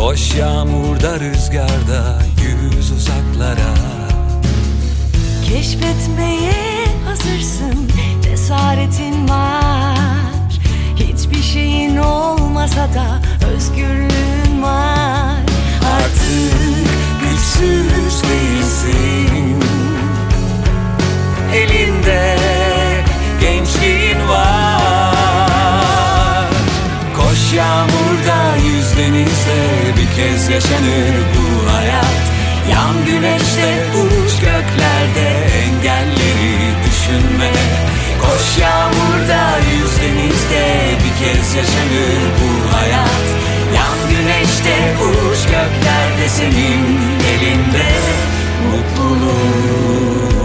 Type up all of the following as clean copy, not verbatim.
Koş yağmurda rüzgarda yüz uzaklara. Keşfetmeye hazırsın, cesaretin var. Hiçbir şeyin olmasa da özgürlüğün var. Artık güçsüz değilsin, elinde gençliğin var. Koş yağmurda yüz denizde, bir kez yaşanır bu hayat. Yan güneşte uç göklerde, engelleri düşünme. Koş yağmurda yüz denizde, bir kez yaşanır bu hayat. Yan güneşte uç göklerde, senin elinde mutluluk.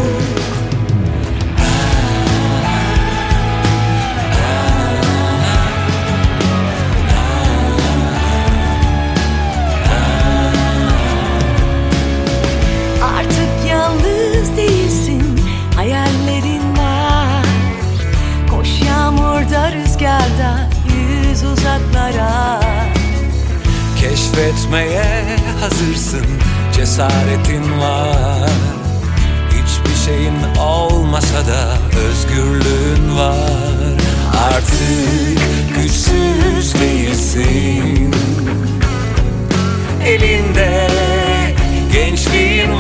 Artık yalnız değilsin, hayallerin var. Koş yağmurda rüzgarda yüz uzaklara. Keşfetmeye hazırsın, cesaretin var. Hiçbir şeyin olmasa da özgürlüğün var. Artık güçsüz değilsin, elinde gençliğin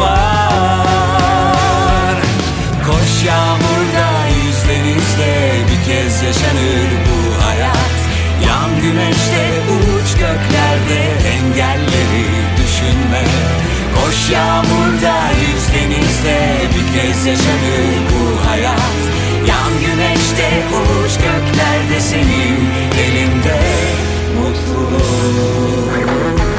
var. Koş yağmurda yüz denizde, bir kez yaşanır bu hayat. Yan güneşte uç göklerde, engelleri düşünme. Koş yağmurda yüz denizde, bir kez yaşanır bu hayat. Yan güneşte uç göklerde, senin elinde mutluluk.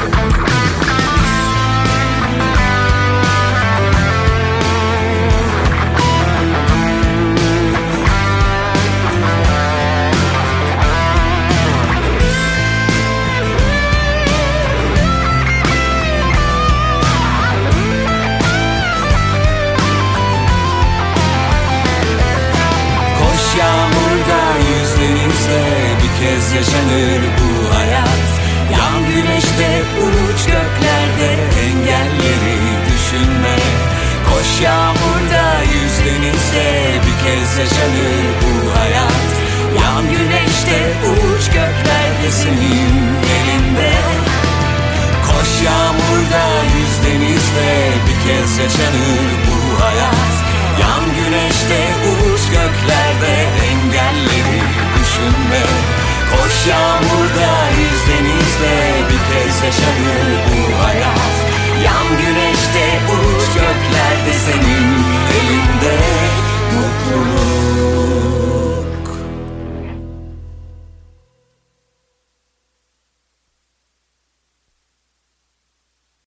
Yağmurda yüz denizde, bir kez yaşanır bu hayat. Yan güneşte uç göklerde, engelleri düşünme. Koş yağmurda yüz denizde, bir kez yaşanır bu hayat. Yan güneşte uç göklerde, senin elinde. Koş yağmurda yüz denizde, bir kez yaşanır bu hayat. Yan güneşte uç göklerde, engelleri düşünme. Koş yağmurda yüz denizde, bir kez yaşanır bu hayat. Yan güneş